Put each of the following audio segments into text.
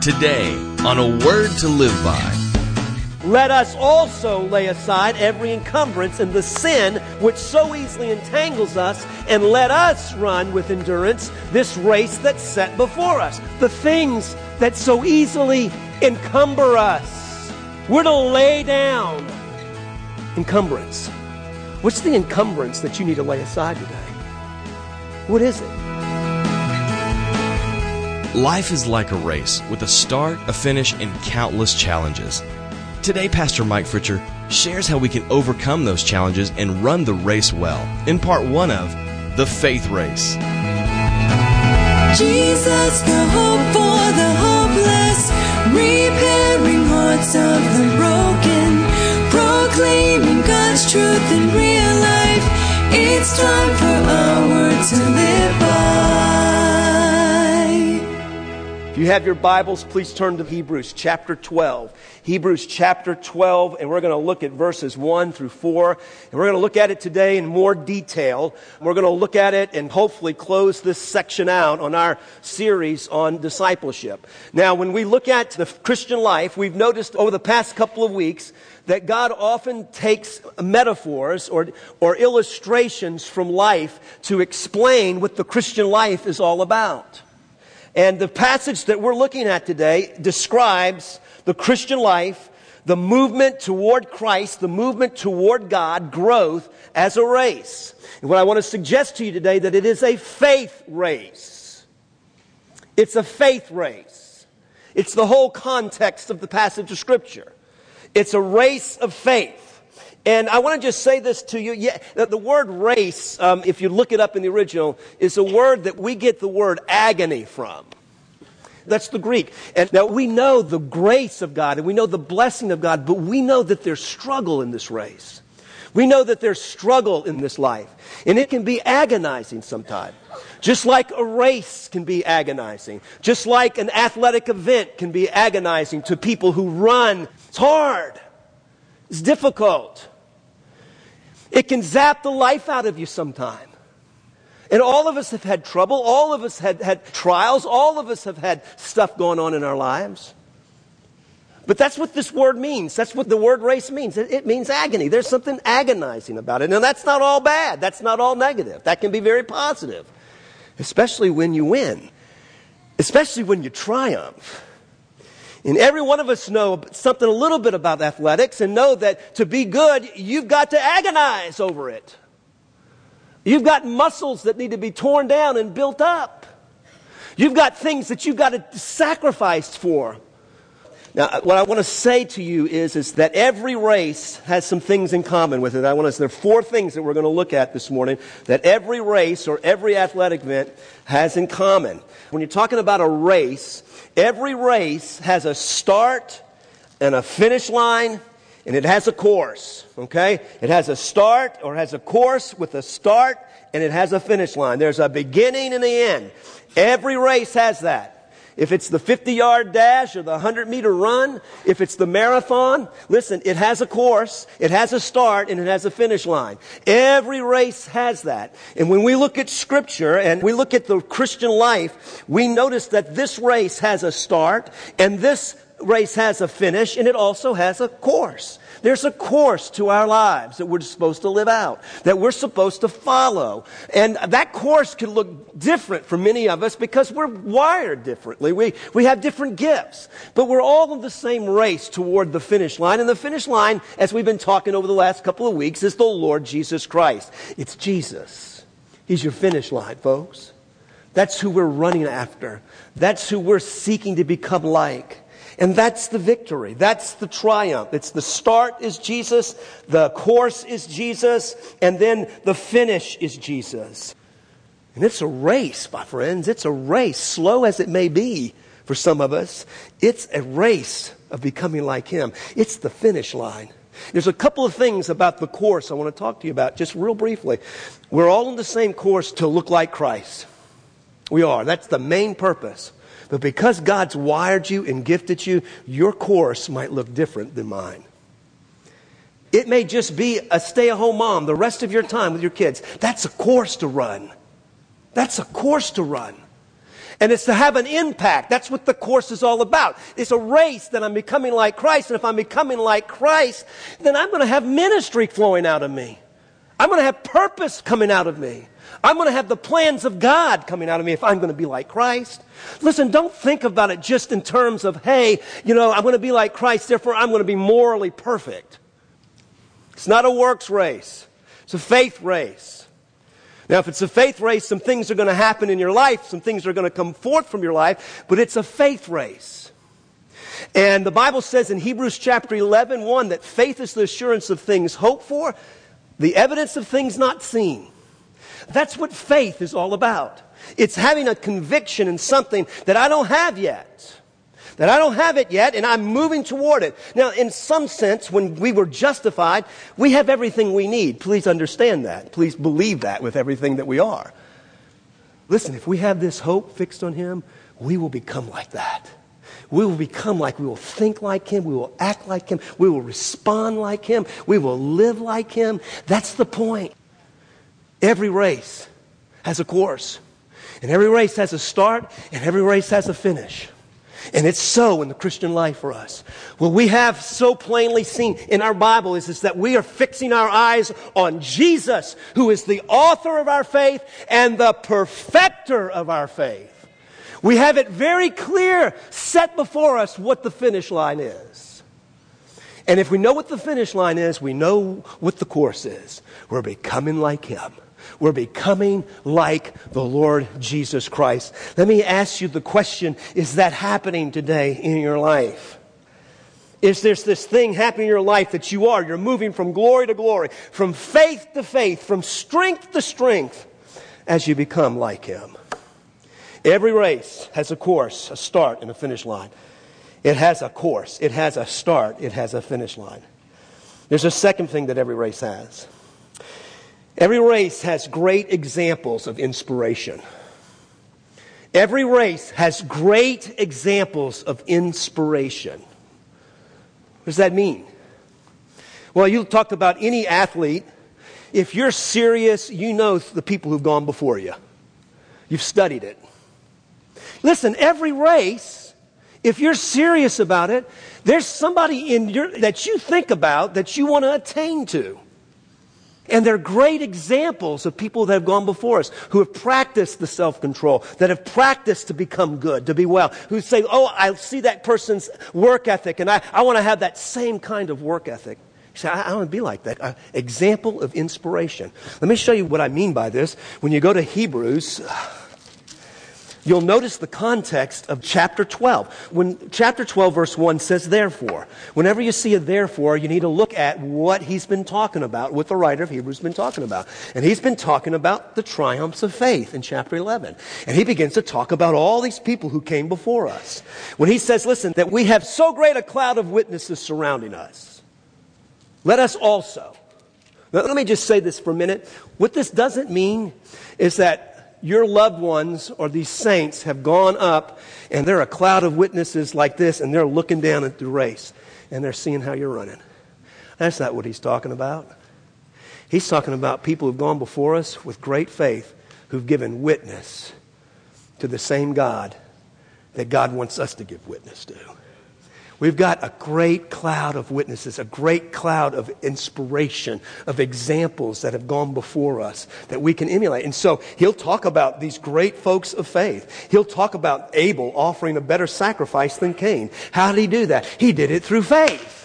Today on A Word to Live By. Let us also lay aside every encumbrance and the sin which so easily entangles us, and let us run with endurance this race that's set before us. The things that so easily encumber us. We're to lay down encumbrance. What's the encumbrance that you need to lay aside today? What is it? Life is like a race with a start, a finish, and countless challenges. Today, Pastor Mike Fritcher shares how we can overcome those challenges and run the race well in part 1 of The Faith Race. Jesus, the hope for the hopeless, repairing hearts of the broken, proclaiming God's truth in real life. It's time for our word to live by. If you have your Bibles, please turn to Hebrews chapter 12. Hebrews chapter 12, and we're going to look at verses 1 through 4. And we're going to look at it today in more detail. We're going to look at it and hopefully close this section out on our series on discipleship. Now, when we look at the Christian life, we've noticed over the past couple of weeks that God often takes metaphors or illustrations from life to explain what the Christian life is all about. And the passage that we're looking at today describes the Christian life, the movement toward Christ, the movement toward God, growth as a race. And what I want to suggest to you today, that it is a faith race. It's a faith race. It's the whole context of the passage of Scripture. It's a race of faith. And I want to just say this to you. Yeah, the word race, if you look it up in the original, is a word that we get the word agony from. That's the Greek. And now we know the grace of God and we know the blessing of God, but we know that there's struggle in this race. We know that there's struggle in this life. And it can be agonizing sometimes. Just like a race can be agonizing. Just like an athletic event can be agonizing to people who run. It's hard. It's difficult. It can zap the life out of you sometime. And all of us have had trouble. All of us had trials. All of us have had stuff going on in our lives. But that's what this word means. That's what the word race means. It means agony. There's something agonizing about it. Now, that's not all bad. That's not all negative. That can be very positive. Especially when you win. Especially when you triumph. And every one of us know something a little bit about athletics and know that to be good, you've got to agonize over it. You've got muscles that need to be torn down and built up. You've got things that you've got to sacrifice for. Now, what I want to say to you is that every race has some things in common with it. There are 4 things that we're going to look at this morning that every race or every athletic event has in common. When you're talking about a race, every race has a start and a finish line, and it has a course, okay? It has a start or has a course with a start, and it has a finish line. There's a beginning and an end. Every race has that. If it's the 50-yard dash or the 100-meter run, if it's the marathon, listen, it has a course, it has a start, and it has a finish line. Every race has that. And when we look at Scripture and we look at the Christian life, we notice that this race has a start, and this race has a finish, and it also has a course. There's a course to our lives that we're supposed to live out, that we're supposed to follow. And that course can look different for many of us because we're wired differently. We have different gifts. But we're all in the same race toward the finish line. And the finish line, as we've been talking over the last couple of weeks, is the Lord Jesus Christ. It's Jesus. He's your finish line, folks. That's who we're running after. That's who we're seeking to become like. And that's the victory. That's the triumph. It's the start is Jesus, the course is Jesus, and then the finish is Jesus. And it's a race, my friends. It's a race, slow as it may be for some of us. It's a race of becoming like Him. It's the finish line. There's a couple of things about the course I want to talk to you about, just real briefly. We're all on the same course to look like Christ. We are. That's the main purpose. But because God's wired you and gifted you, your course might look different than mine. It may just be a stay-at-home mom the rest of your time with your kids. That's a course to run. That's a course to run. And it's to have an impact. That's what the course is all about. It's a race that I'm becoming like Christ. And if I'm becoming like Christ, then I'm going to have ministry flowing out of me. I'm going to have purpose coming out of me. I'm going to have the plans of God coming out of me if I'm going to be like Christ. Listen, don't think about it just in terms of, hey, I'm going to be like Christ, therefore I'm going to be morally perfect. It's not a works race. It's a faith race. Now, if it's a faith race, some things are going to happen in your life. Some things are going to come forth from your life. But it's a faith race. And the Bible says in Hebrews chapter 11:1 that faith is the assurance of things hoped for, the evidence of things not seen. That's what faith is all about. It's having a conviction in something that I don't have yet. That I don't have it yet, and I'm moving toward it. Now, in some sense, when we were justified, we have everything we need. Please understand that. Please believe that with everything that we are. Listen, if we have this hope fixed on Him, we will become like that. We will become like, we will think like Him, we will act like Him, we will respond like Him, we will live like Him. That's the point. Every race has a course, and every race has a start, and every race has a finish. And it's so in the Christian life for us. What we have so plainly seen in our Bible is that we are fixing our eyes on Jesus, who is the author of our faith and the perfecter of our faith. We have it very clear, set before us what the finish line is. And if we know what the finish line is, we know what the course is. We're becoming like Him. We're becoming like the Lord Jesus Christ. Let me ask you the question, is that happening today in your life? Is there this thing happening in your life that you're moving from glory to glory, from faith to faith, from strength to strength as you become like Him? Every race has a course, a start, and a finish line. It has a course, it has a start, it has a finish line. There's a second thing that every race has. Every race has great examples of inspiration. Every race has great examples of inspiration. What does that mean? Well, you talked about any athlete. If you're serious, you know the people who've gone before you. You've studied it. Listen, every race, if you're serious about it, there's somebody that you think about that you want to attain to. And they're great examples of people that have gone before us, who have practiced the self-control, that have practiced to become good, to be well, who say, oh, I see that person's work ethic, and I want to have that same kind of work ethic. You say, I want to be like that. An example of inspiration. Let me show you what I mean by this. When you go to Hebrews, you'll notice the context of chapter 12. When chapter 12 verse 1 says therefore, whenever you see a therefore, you need to look at what he's been talking about, what the writer of Hebrews has been talking about. And he's been talking about the triumphs of faith in chapter 11. And he begins to talk about all these people who came before us. When he says, listen, that we have so great a cloud of witnesses surrounding us, let us also. Now, let me just say this for a minute. What this doesn't mean is that your loved ones or these saints have gone up and they're a cloud of witnesses like this, and they're looking down at the race and they're seeing how you're running. That's not what he's talking about. He's talking about people who've gone before us with great faith, who've given witness to the same God that God wants us to give witness to. We've got a great cloud of witnesses, a great cloud of inspiration, of examples that have gone before us that we can emulate. And so he'll talk about these great folks of faith. He'll talk about Abel offering a better sacrifice than Cain. How did he do that? He did it through faith.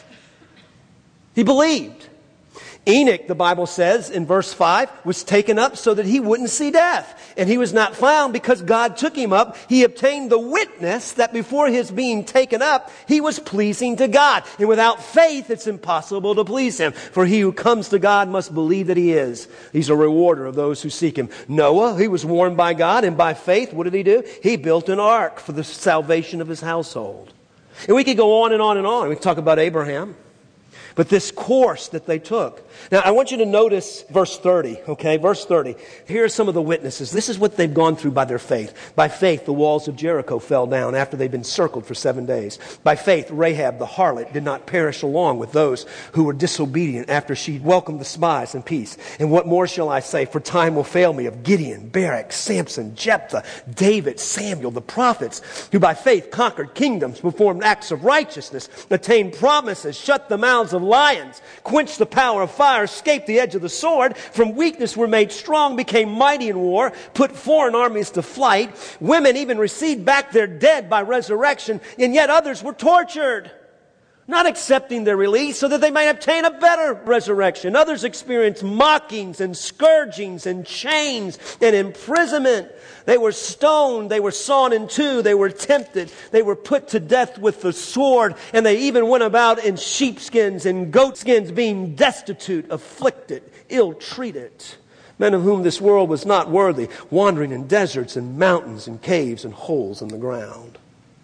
He believed. Enoch, the Bible says in verse 5, was taken up so that he wouldn't see death. And he was not found because God took him up. He obtained the witness that before his being taken up, he was pleasing to God. And without faith, it's impossible to please him. For he who comes to God must believe that he is. He's a rewarder of those who seek him. Noah, he was warned by God, and by faith, what did he do? He built an ark for the salvation of his household. And we could go on and on and on. We could talk about Abraham. But this course that they took. Now, I want you to notice verse 30, okay? Verse 30. Here are some of the witnesses. This is what they've gone through by their faith. By faith, the walls of Jericho fell down after they'd been circled for 7 days. By faith, Rahab the harlot did not perish along with those who were disobedient after she welcomed the spies in peace. And what more shall I say? For time will fail me of Gideon, Barak, Samson, Jephthah, David, Samuel, the prophets, who by faith conquered kingdoms, performed acts of righteousness, attained promises, shut the mouths of lions, quenched the power of fire, escaped the edge of the sword, from weakness were made strong, became mighty in war, put foreign armies to flight. Women even received back their dead by resurrection, and yet others were tortured, not accepting their release so that they might obtain a better resurrection. Others experienced mockings and scourgings and chains and imprisonment. They were stoned. They were sawn in two. They were tempted. They were put to death with the sword. And they even went about in sheepskins and goatskins, being destitute, afflicted, ill-treated. Men of whom this world was not worthy, wandering in deserts and mountains and caves and holes in the ground.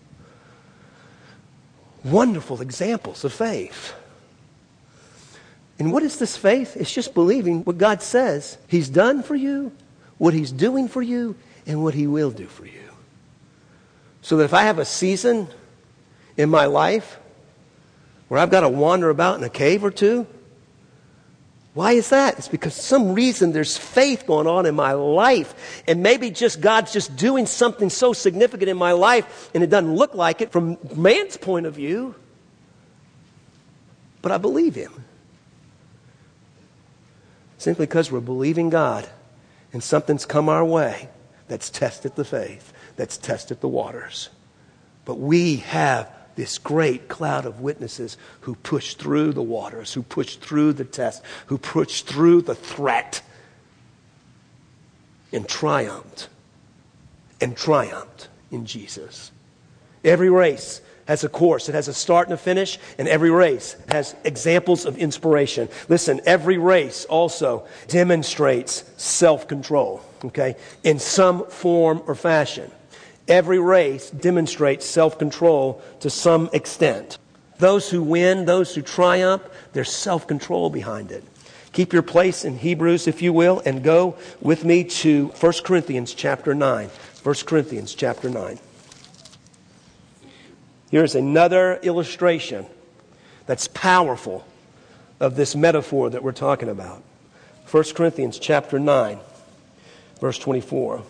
Wonderful examples of faith. And what is this faith? It's just believing what God says He's done for you, what He's doing for you, and what He will do for you. So that if I have a season in my life where I've got to wander about in a cave or two, why is that? It's because for some reason there's faith going on in my life. And maybe just God's just doing something so significant in my life and it doesn't look like it from man's point of view. But I believe Him. Simply because we're believing God and something's come our way that's tested the faith, that's tested the waters. But we have this great cloud of witnesses who pushed through the waters, who pushed through the test, who pushed through the threat and triumphed in Jesus. Every race has a course. It has a start and a finish, and every race has examples of inspiration. Listen, every race also demonstrates self-control, okay, in some form or fashion. Every race demonstrates self-control to some extent. Those who win, those who triumph, there's self-control behind it. Keep your place in Hebrews, if you will, and go with me to 1 Corinthians chapter 9. 1 Corinthians chapter 9. Here's another illustration that's powerful of this metaphor that we're talking about. 1 Corinthians chapter 9, verse 24.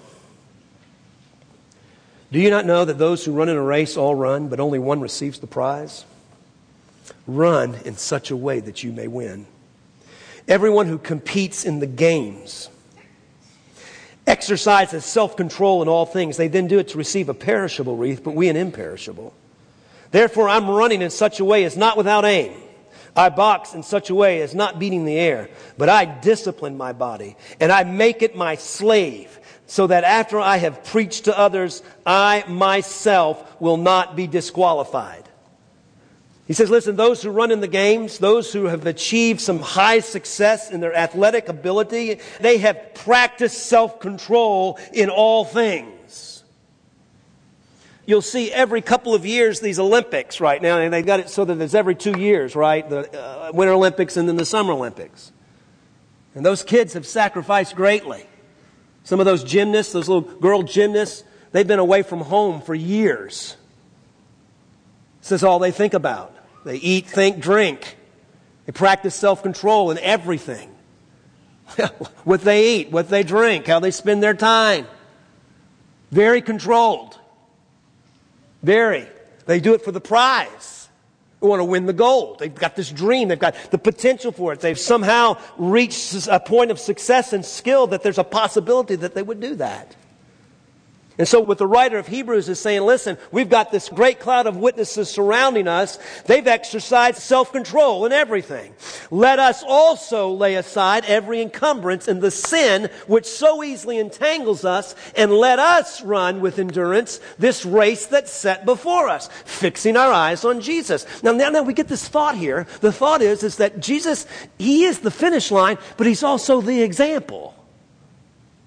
Do you not know that those who run in a race all run, but only one receives the prize? Run in such a way that you may win. Everyone who competes in the games exercises self-control in all things. They then do it to receive a perishable wreath, but we an imperishable. Therefore, I'm running in such a way as not without aim. I box in such a way as not beating the air, but I discipline my body, and I make it my slave, so that after I have preached to others, I myself will not be disqualified. He says, listen, those who run in the games, those who have achieved some high success in their athletic ability, they have practiced self-control in all things. You'll see every couple of years these Olympics right now, and they've got it so that there's every 2 years, right? The Winter Olympics and then the Summer Olympics. And those kids have sacrificed greatly. Some of those gymnasts, those little girl gymnasts, they've been away from home for years. This is all they think about. They eat, think, drink. They practice self-control in everything. What they eat, what they drink, how they spend their time. Very controlled. Very. They do it for the prize. They want to win the gold. They've got this dream. They've got the potential for it. They've somehow reached a point of success and skill that there's a possibility that they would do that. And so what the writer of Hebrews is saying, listen, we've got this great cloud of witnesses surrounding us. They've exercised self-control in everything. Let us also lay aside every encumbrance and the sin which so easily entangles us, and let us run with endurance this race that's set before us, fixing our eyes on Jesus. Now we get this thought here. The thought is that Jesus, He is the finish line, but He's also the example.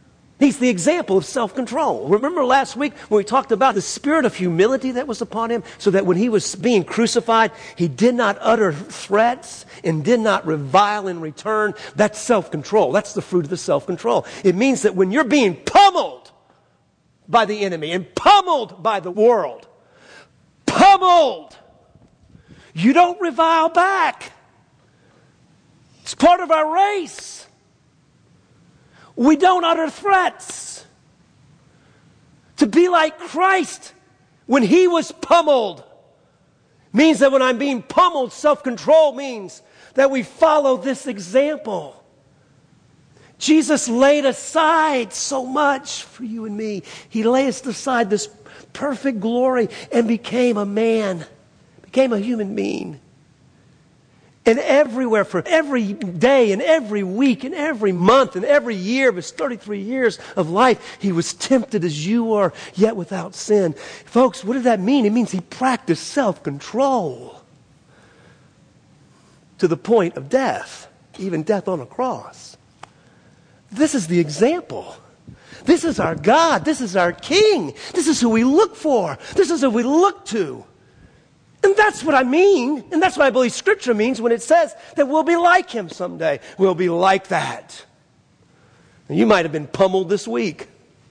He's the example of self-control. Remember last week when we talked about the spirit of humility that was upon him, so that when he was being crucified, he did not utter threats and did not revile in return. That's self-control. That's the fruit of the self-control. It means that when you're being pummeled by the enemy and pummeled by the world, pummeled, you don't revile back. It's part of our race. We don't utter threats. To be like Christ when he was pummeled means that when I'm being pummeled, self-control means that we follow this example. Jesus laid aside so much for you and me. He laid aside this perfect glory and became a man, became a human being. And everywhere, for every day and every week and every month and every year of his 33 years of life, he was tempted as you are, yet without sin. Folks, what does that mean? It means he practiced self-control to the point of death, even death on a cross. This is the example. This is our God. This is our King. This is who we look for. This is who we look to. And that's what I mean, and that's what I believe Scripture means when it says that we'll be like him someday. We'll be like that. And you might have been pummeled this week,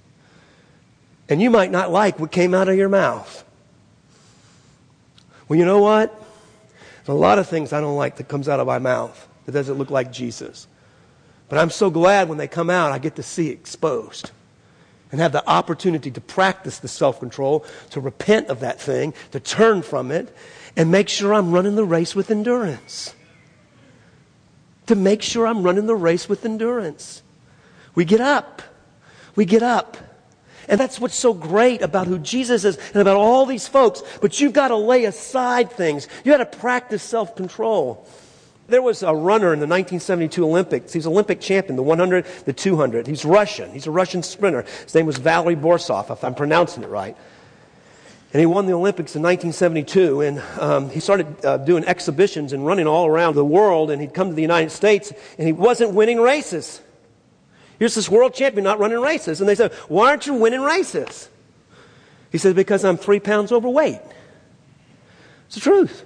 and you might not like what came out of your mouth. Well, you know what? There's a lot of things I don't like that comes out of my mouth that doesn't look like Jesus. But I'm so glad when they come out, I get to see it exposed. And have the opportunity to practice the self-control, to repent of that thing, to turn from it, and make sure I'm running the race with endurance. To make sure I'm running the race with endurance. We get up. We get up. And that's what's so great about who Jesus is and about all these folks. But you've got to lay aside things. You've got to practice self-control. There was a runner in the 1972 Olympics. He's Olympic champion, the 100, the 200. He's Russian. He's a Russian sprinter. His name was Valery Borsov, if I'm pronouncing it right. And he won the Olympics in 1972. And he started doing exhibitions and running all around the world. And he'd come to the United States, and he wasn't winning races. Here's this world champion not running races. And they said, why aren't you winning races? He said, because I'm 3 pounds overweight. It's the truth.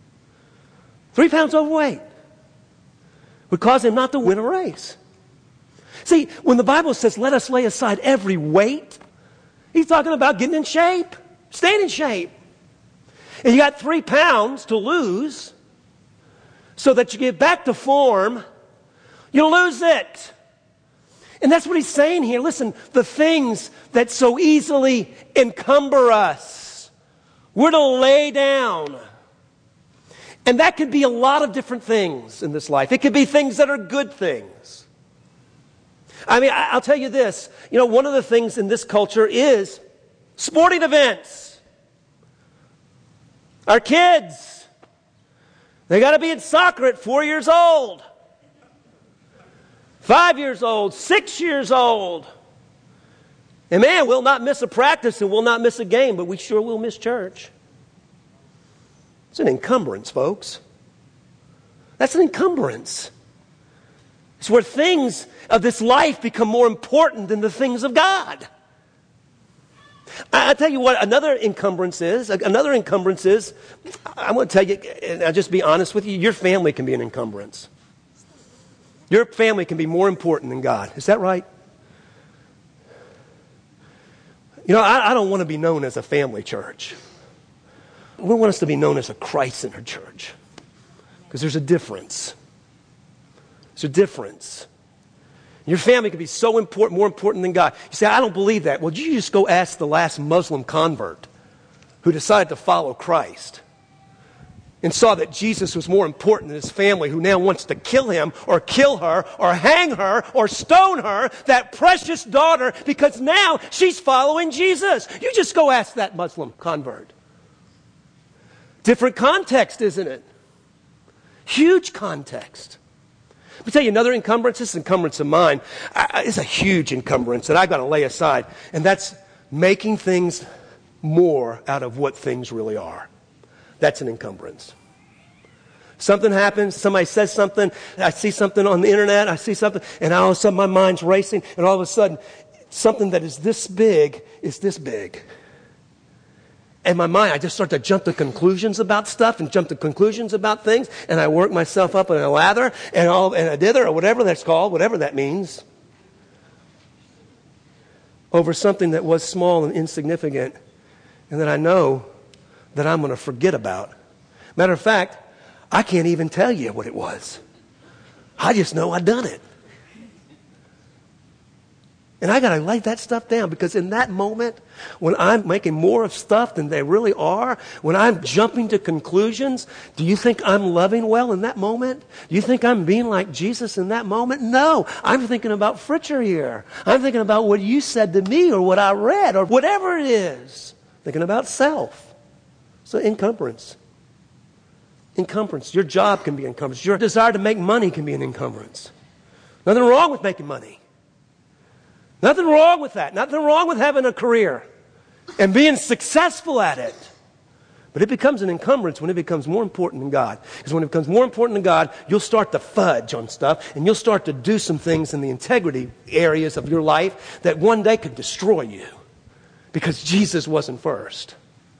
3 pounds overweight would cause him not to win a race. See, when the Bible says, let us lay aside every weight, he's talking about getting in shape, staying in shape. And you got 3 pounds to lose so that you get back to form, you'll lose it. And that's what he's saying here. Listen, the things that so easily encumber us, we're to lay down. And that could be a lot of different things in this life. It could be things that are good things. I mean, I'll tell you this. You know, one of the things in this culture is sporting events. Our kids, they got to be in soccer at 4 years old, 5 years old, 6 years old. And man, we'll not miss a practice and we'll not miss a game, but we sure will miss church. It's an encumbrance, folks. That's an encumbrance. It's where things of this life become more important than the things of God. I'll tell you what another encumbrance is. Another encumbrance is, I'm going to tell you, and I'll just be honest with you, your family can be an encumbrance. Your family can be more important than God. Is that right? You know, I don't want to be known as a family church. We want us to be known as a Christ-centered church. Because there's a difference. There's a difference. Your family can be so important, more important than God. You say, I don't believe that. Well, you just go ask the last Muslim convert who decided to follow Christ and saw that Jesus was more important than his family, who now wants to kill him or kill her or hang her or stone her, that precious daughter, because now she's following Jesus. You just go ask that Muslim convert. Different context, isn't it? Huge context. Let me tell you another encumbrance. This encumbrance of mine is a huge encumbrance that I've got to lay aside. And that's making things more out of what things really are. That's an encumbrance. Something happens, somebody says something, I see something on the internet, I see something, and all of a sudden my mind's racing, and all of a sudden something that is this big is this big. And my mind, I just start to jump to conclusions about stuff and jump to conclusions about things. And I work myself up in a lather and a dither or whatever that's called, whatever that means, over something that was small and insignificant and that I know that I'm going to forget about. Matter of fact, I can't even tell you what it was. I just know I done it. And I got to lay that stuff down, because in that moment, when I'm making more of stuff than they really are, when I'm jumping to conclusions, do you think I'm loving well in that moment? Do you think I'm being like Jesus in that moment? No, I'm thinking about Fritcher here. I'm thinking about what you said to me or what I read or whatever it is. Thinking about self. So encumbrance. Encumbrance. Your job can be encumbrance. Your desire to make money can be an encumbrance. Nothing wrong with making money. Nothing wrong with that. Nothing wrong with having a career and being successful at it. But it becomes an encumbrance when it becomes more important than God. Because when it becomes more important than God, you'll start to fudge on stuff, and you'll start to do some things in the integrity areas of your life that one day could destroy you because Jesus wasn't first.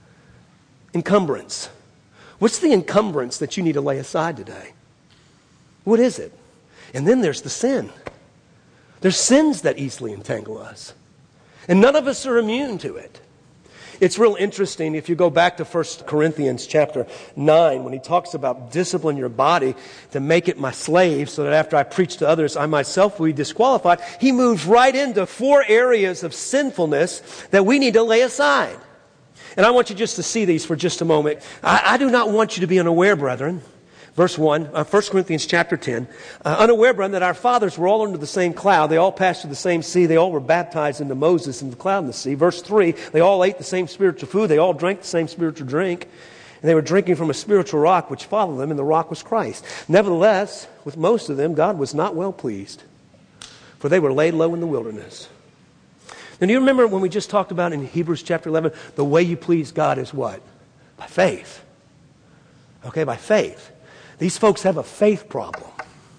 Encumbrance. What's the encumbrance that you need to lay aside today? What is it? And then there's the sin. There's sins that easily entangle us. And none of us are immune to it. It's real interesting if you go back to 1 Corinthians chapter 9, when he talks about discipline your body to make it my slave so that after I preach to others, I myself will be disqualified. He moves right into 4 areas of sinfulness that we need to lay aside. And I want you just to see these for just a moment. I do not want you to be unaware, brethren. Verse 1, 1 Corinthians chapter 10. Unaware, brethren, that our fathers were all under the same cloud. They all passed through the same sea. They all were baptized into Moses in the cloud and the sea. Verse 3, they all ate the same spiritual food. They all drank the same spiritual drink. And they were drinking from a spiritual rock which followed them, and the rock was Christ. Nevertheless, with most of them, God was not well pleased, for they were laid low in the wilderness. Now, do you remember when we just talked about in Hebrews chapter 11, the way you please God is what? By faith. Okay, by faith. These folks have a faith problem.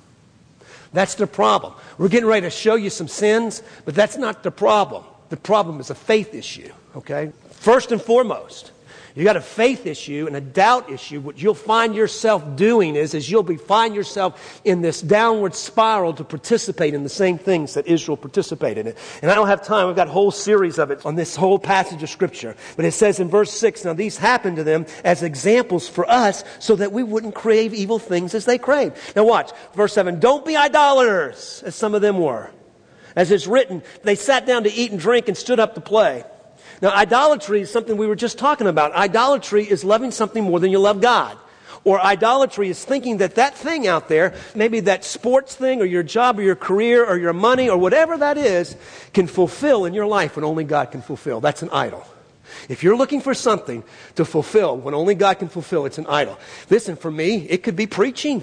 That's their problem. We're getting ready to show you some sins, but that's not the problem. The problem is a faith issue, okay? First and foremost, you got a faith issue and a doubt issue. What you'll find yourself doing is you'll find yourself in this downward spiral to participate in the same things that Israel participated in. And I don't have time. We've got a whole series of it on this whole passage of Scripture. But it says in verse 6, now these happened to them as examples for us so that we wouldn't crave evil things as they craved. Now watch, verse 7, don't be idolaters, as some of them were. As it's written, they sat down to eat and drink and stood up to play. Now, idolatry is something we were just talking about. Idolatry is loving something more than you love God. Or idolatry is thinking that that thing out there, maybe that sports thing or your job or your career or your money or whatever that is, can fulfill in your life when only God can fulfill. That's an idol. If you're looking for something to fulfill when only God can fulfill, it's an idol. Listen, for me, it could be preaching.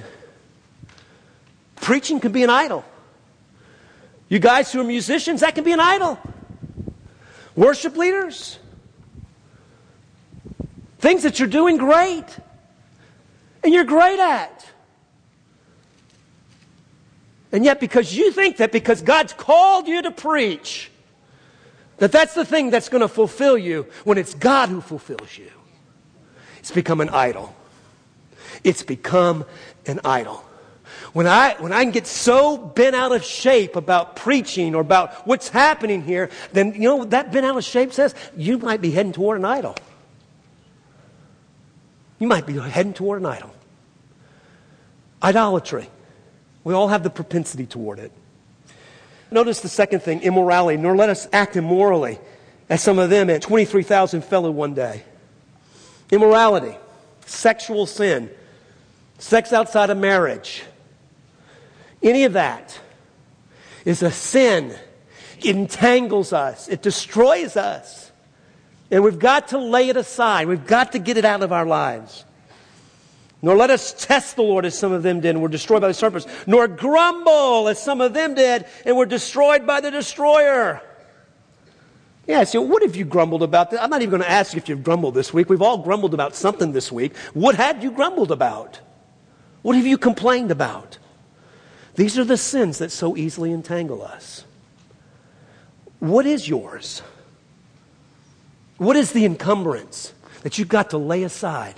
Preaching could be an idol. You guys who are musicians, that can be an idol. Worship leaders. Things that you're doing great. And you're great at. And yet because you think that because God's called you to preach, that's the thing that's going to fulfill you when it's God who fulfills you. It's become an idol. It's become an idol. When I can get so bent out of shape about preaching or about what's happening here, then, you know, that bent out of shape says you might be heading toward an idol. You might be heading toward an idol. Idolatry. We all have the propensity toward it. Notice the second thing, immorality. Nor let us act immorally, as some of them, and 23,000 fell in one day. Immorality. Sexual sin. Sex outside of marriage. Any of that is a sin. It entangles us. It destroys us. And we've got to lay it aside. We've got to get it out of our lives. Nor let us test the Lord as some of them did and were destroyed by the serpents. Nor grumble as some of them did and were destroyed by the destroyer. Yeah, so what have you grumbled about? I'm not even going to ask you if you've grumbled this week. We've all grumbled about something this week. What had you grumbled about? What have you complained about? These are the sins that so easily entangle us. What is yours? What is the encumbrance that you've got to lay aside?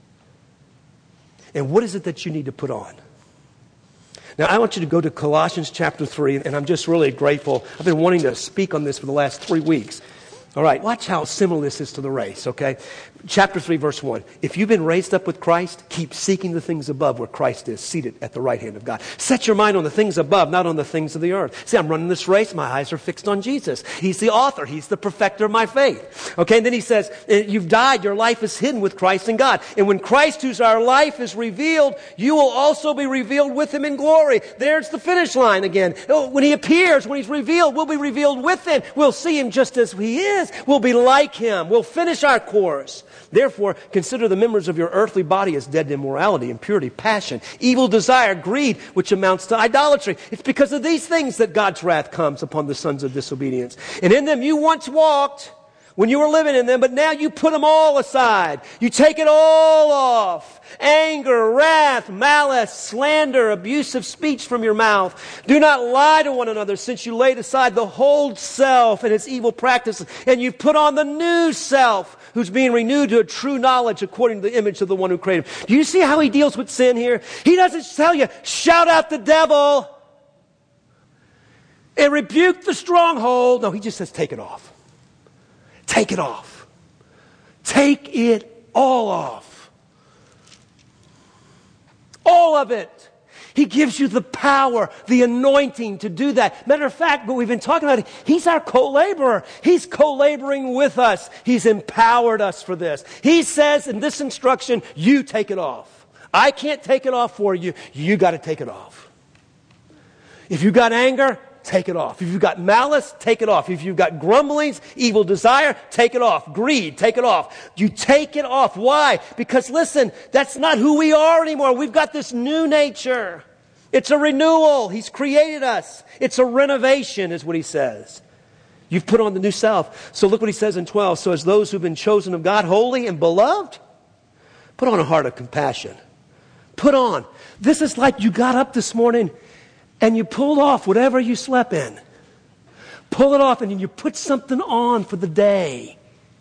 And what is it that you need to put on? Now, I want you to go to Colossians chapter 3, and I'm just really grateful. I've been wanting to speak on this for the last 3 weeks. All right, watch how similar this is to the race, okay? Chapter 3, verse 1. If you've been raised up with Christ, keep seeking the things above where Christ is, seated at the right hand of God. Set your mind on the things above, not on the things of the earth. See, I'm running this race. My eyes are fixed on Jesus. He's the author. He's the perfecter of my faith. Okay, and then he says, you've died. Your life is hidden with Christ in God. And when Christ, who's our life, is revealed, you will also be revealed with him in glory. There's the finish line again. When he appears, when he's revealed, we'll be revealed with him. We'll see him just as he is. We'll be like him. We'll finish our course. Therefore, consider the members of your earthly body as dead to immorality, impurity, passion, evil desire, greed, which amounts to idolatry. It's because of these things that God's wrath comes upon the sons of disobedience. And in them you once walked when you were living in them, but now you put them all aside. You take it all off. Anger, wrath, malice, slander, abusive speech from your mouth. Do not lie to one another, since you laid aside the whole self and its evil practices, and you put on the new self, who's being renewed to a true knowledge according to the image of the one who created him. Do you see how he deals with sin here? He doesn't tell you, shout out the devil and rebuke the stronghold. No, he just says, take it off. Take it off. Take it all off. All of it. He gives you the power, the anointing to do that. Matter of fact, what we've been talking about, he's our co-laborer. He's co-laboring with us. He's empowered us for this. He says in this instruction, you take it off. I can't take it off for you. You got to take it off. If you got anger, take it off. If you've got malice, take it off. If you've got grumblings, evil desire, take it off. Greed, take it off. You take it off. Why? Because listen, that's not who we are anymore. We've got this new nature. It's a renewal. He's created us. It's a renovation, is what he says. You've put on the new self. So look what he says in 12. So as those who've been chosen of God, holy and beloved, put on a heart of compassion. Put on. This is like you got up this morning and you pulled off whatever you slept in. Pull it off and then you put something on for the day.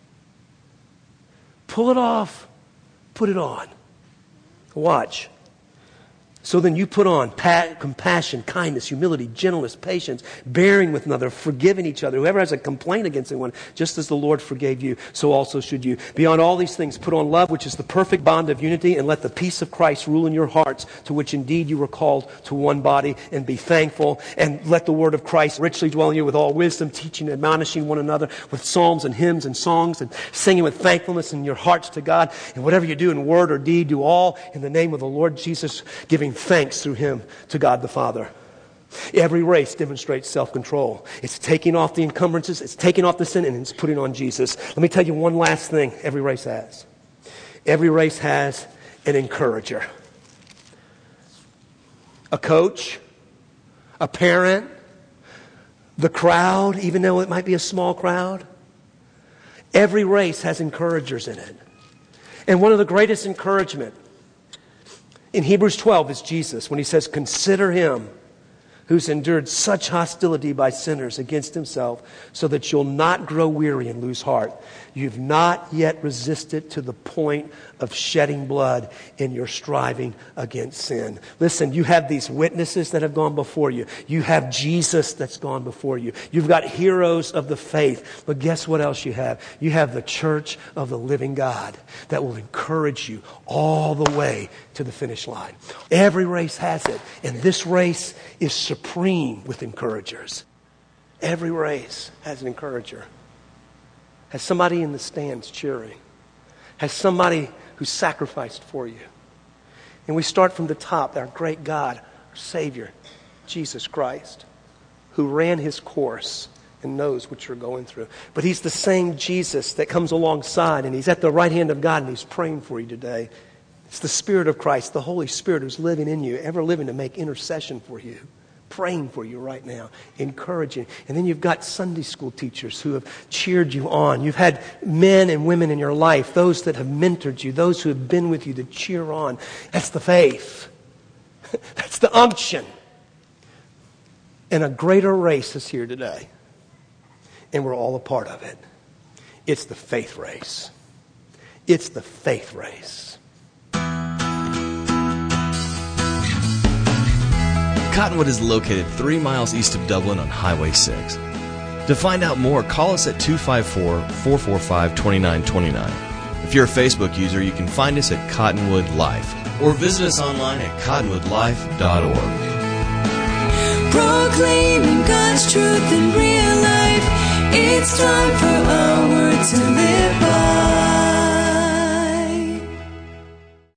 Pull it off, put it on. Watch. So then you put on compassion, kindness, humility, gentleness, patience, bearing with another, forgiving each other. Whoever has a complaint against anyone, just as the Lord forgave you, so also should you. Beyond all these things, put on love, which is the perfect bond of unity, and let the peace of Christ rule in your hearts, to which indeed you were called to one body, and be thankful. And let the word of Christ richly dwell in you with all wisdom, teaching and admonishing one another with psalms and hymns and songs, and singing with thankfulness in your hearts to God. And whatever you do in word or deed, do all in the name of the Lord Jesus, giving thanks through him to God the Father. Every race demonstrates self-control. It's taking off the encumbrances, it's taking off the sin, and it's putting on Jesus. Let me tell you one last thing every race has. Every race has an encourager. A coach, a parent, the crowd, even though it might be a small crowd. Every race has encouragers in it. And one of the greatest encouragement in Hebrews 12 is Jesus when he says, consider him who's endured such hostility by sinners against himself, so that you'll not grow weary and lose heart. You've not yet resisted to the point of shedding blood in your striving against sin. Listen, you have these witnesses that have gone before you. You have Jesus that's gone before you. You've got heroes of the faith. But guess what else you have? You have the church of the living God that will encourage you all the way to the finish line. Every race has it. And this race is supreme with encouragers. Every race has an encourager. Has somebody in the stands cheering. Has somebody who sacrificed for you. And we start from the top, our great God, our Savior, Jesus Christ, who ran his course and knows what you're going through. But he's the same Jesus that comes alongside, and he's at the right hand of God, and he's praying for you today. It's the Spirit of Christ, the Holy Spirit who's living in you, ever living to make intercession for you, praying for you right now, encouraging. And then you've got Sunday school teachers who have cheered you on. You've had men and women in your life, those that have mentored you, those who have been with you to cheer on. That's the faith. That's the unction. And a greater race is here today. and we're all a part of it. It's the faith race. It's the faith race. Cottonwood is located 3 miles east of Dublin on Highway 6. To find out more, call us at 254-445-2929. If you're a Facebook user, you can find us at Cottonwood Life or visit us online at cottonwoodlife.org. Proclaiming God's truth in real life. It's time for our word to live by.